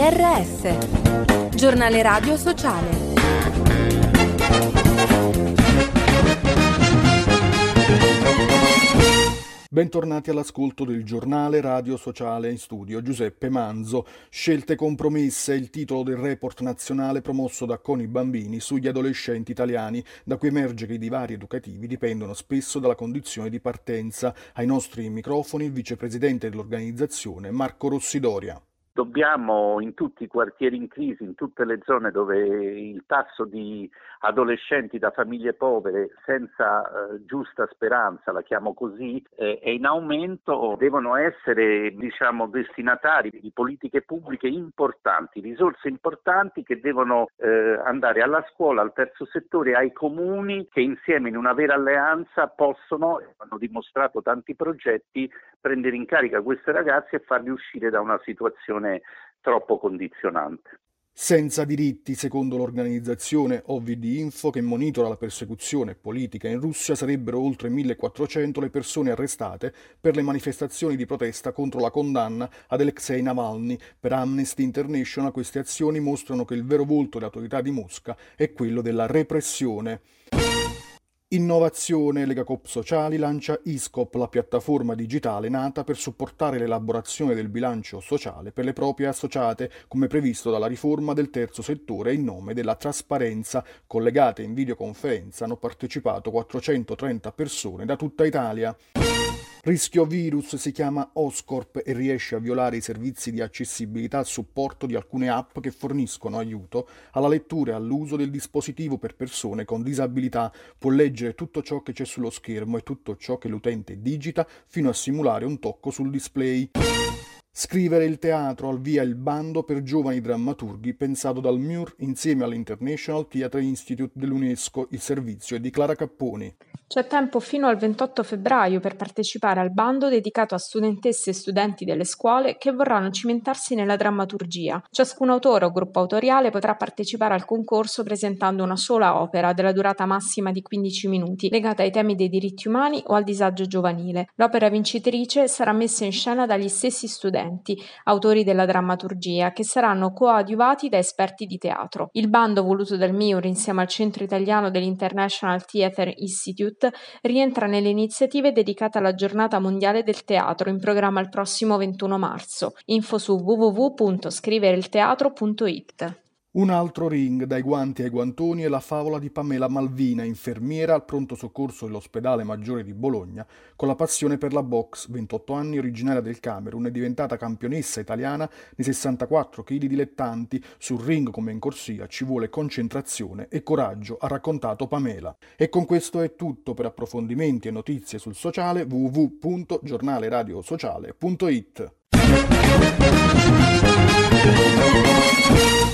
GRS, Giornale Radio Sociale. Bentornati all'ascolto del Giornale Radio Sociale, in studio Giuseppe Manzo. Scelte compromesse è il titolo del report nazionale promosso da CONI Bambini sugli adolescenti italiani, da cui emerge che i divari educativi dipendono spesso dalla condizione di partenza. Ai nostri microfoni il vicepresidente dell'organizzazione Marco Rossidoria. Dobbiamo in tutti i quartieri in crisi, in tutte le zone dove il tasso di adolescenti da famiglie povere senza giusta speranza, la chiamo così, è in aumento, devono essere destinatari di politiche pubbliche importanti, risorse importanti che devono andare alla scuola, al terzo settore, ai comuni che insieme in una vera alleanza possono, hanno dimostrato tanti progetti, prendere in carica queste ragazze e farli uscire da una situazione troppo condizionante. Senza diritti, secondo l'organizzazione OVD Info, che monitora la persecuzione politica in Russia, sarebbero oltre 1400 le persone arrestate per le manifestazioni di protesta contro la condanna ad Alexei Navalny. Per Amnesty International queste azioni mostrano che il vero volto delle autorità di Mosca è quello della repressione. Innovazione. Legacoop Sociali lancia ISCOP, la piattaforma digitale nata per supportare l'elaborazione del bilancio sociale per le proprie associate, come previsto dalla riforma del terzo settore in nome della trasparenza. Collegate in videoconferenza hanno partecipato 430 persone da tutta Italia. Rischio virus si chiama Oscorp e riesce a violare i servizi di accessibilità al supporto di alcune app che forniscono aiuto alla lettura e all'uso del dispositivo per persone con disabilità. Può leggere tutto ciò che c'è sullo schermo e tutto ciò che l'utente digita fino a simulare un tocco sul display. Scrivere il teatro, al via il bando per giovani drammaturghi pensato dal MUR insieme all'International Theatre Institute dell'UNESCO. Il servizio è di Clara Capponi. C'è tempo fino al 28 febbraio per partecipare al bando dedicato a studentesse e studenti delle scuole che vorranno cimentarsi nella drammaturgia. Ciascun autore o gruppo autoriale potrà partecipare al concorso presentando una sola opera della durata massima di 15 minuti, legata ai temi dei diritti umani o al disagio giovanile. L'opera vincitrice sarà messa in scena dagli stessi studenti, autori della drammaturgia, che saranno coadiuvati da esperti di teatro. Il bando, voluto dal MIUR insieme al Centro Italiano dell'International Theatre Institute, rientra nelle iniziative dedicate alla Giornata Mondiale del Teatro, in programma il prossimo 21 marzo. Info su www.scrivereilteatro.it. Un altro ring, dai guanti ai guantoni, è la favola di Pamela Malvina, infermiera al pronto soccorso dell'ospedale maggiore di Bologna, con la passione per la box. 28 anni, originaria del Camerun, è diventata campionessa italiana nei 64 kg dilettanti. Sul ring come in corsia ci vuole concentrazione e coraggio, ha raccontato Pamela. E con questo è tutto. Per approfondimenti e notizie sul sociale www.giornaleradiosociale.it.